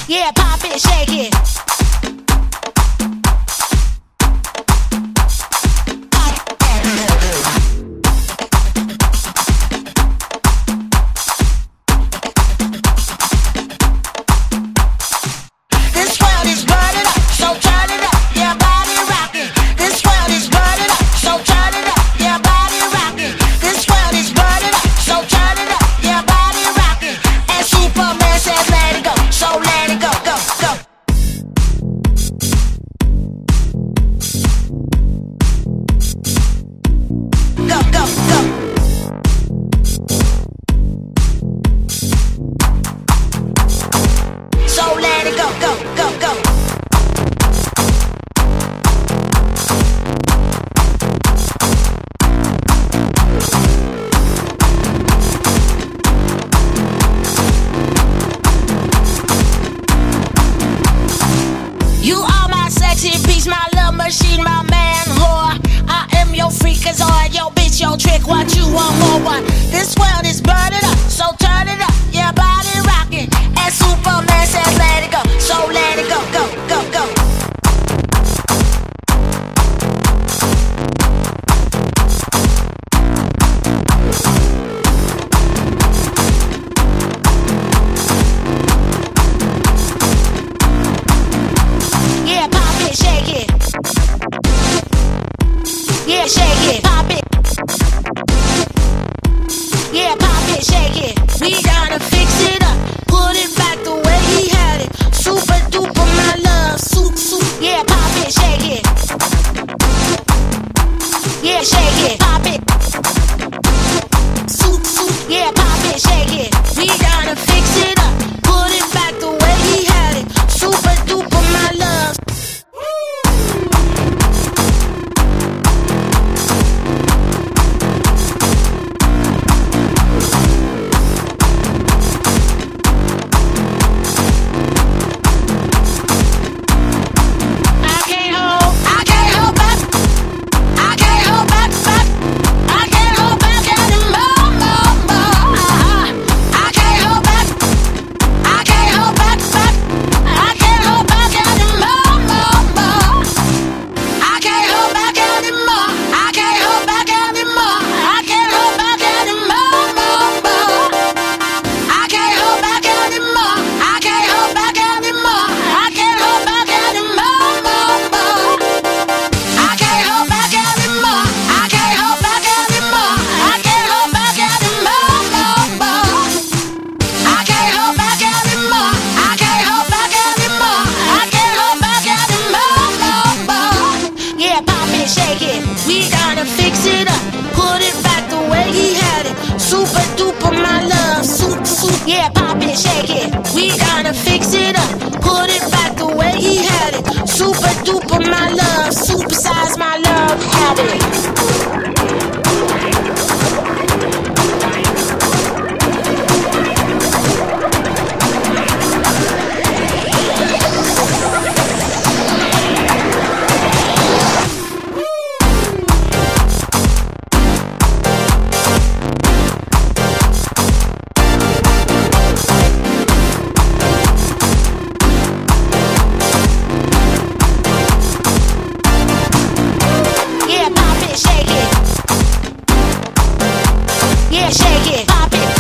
Yeah, pop it, shake it. This world is burning up, so turn it up, yeah, body rocking. This world is burning up, so turn it up, yeah, body rocking. This world is burning up, so turn it up, yeah, body rocking. And Superman says let it go, so let it go, go, go. Go, go, go. So let it go, go, go, go. You are my sexy piece, my love machine, my man whore. I am your freak, as all your bitch, your trick. What you want more? What? This world is burning up, so turn it up, yeah, body rocking. And Superman says let it go, so let it go, go, go, go. Yeah, pop it, shake it. Yeah, shake it, pop it. Yeah, pop it, shake it. We gotta fix it up, put it back the way he had it. Super duper, my love, soup, soup. Yeah, pop it, shake it. Yeah, shake it, pop it. Soup, soup. Yeah, pop it, shake it. We gotta fix it up, put it back the way he had it. Super duper, my love. I can't hold back. I can't hold back, back. I can't hold back anymore, more, more. I can't hold back. I can't hold back, back. I can't hold back anymore, more, more. I can't hold back anymore. I can't hold back anymore. I can't hold back anymore, more, more. I can't hold back anymore. I can't hold back anymore. I can't hold back anymore, more, more. I can't hold back anymore. I can't hold back anymore. I can't hold back anymore, more, more. I can't hold back anymore. I can't hold back anymore. I can't hold back anymore, more, more. Yeah, pop it, shake it. We gotta fix it up, put it back the way he had it. Super duper, my love, soup, soup. Yeah, pop it, shake it. We gotta fix it up, put it back the way he had it. Super duper, my love, supersize my love, had it. Yeah, pop it, shake it. Yeah, shake it, pop it.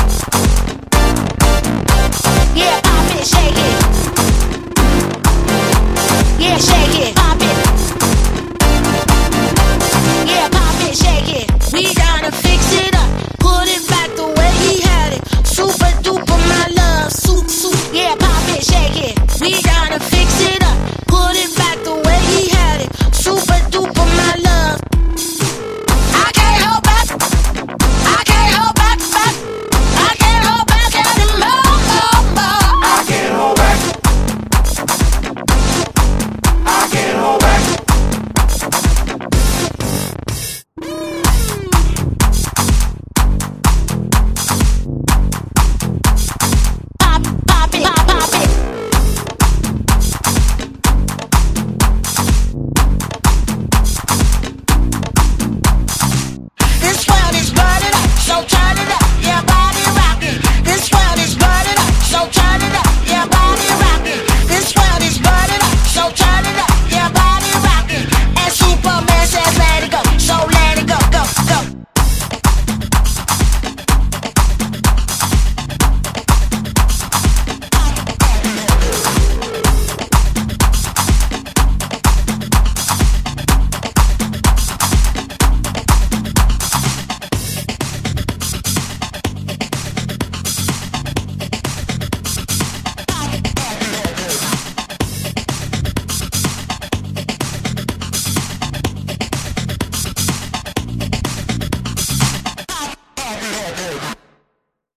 Yeah, pop it, shake it. Yeah, shake it, pop it. Yeah, pop it, shake it. We gotta fix it up, put it back the way he had it. Super duper, my love, soup, soup. Yeah, pop it, shake it.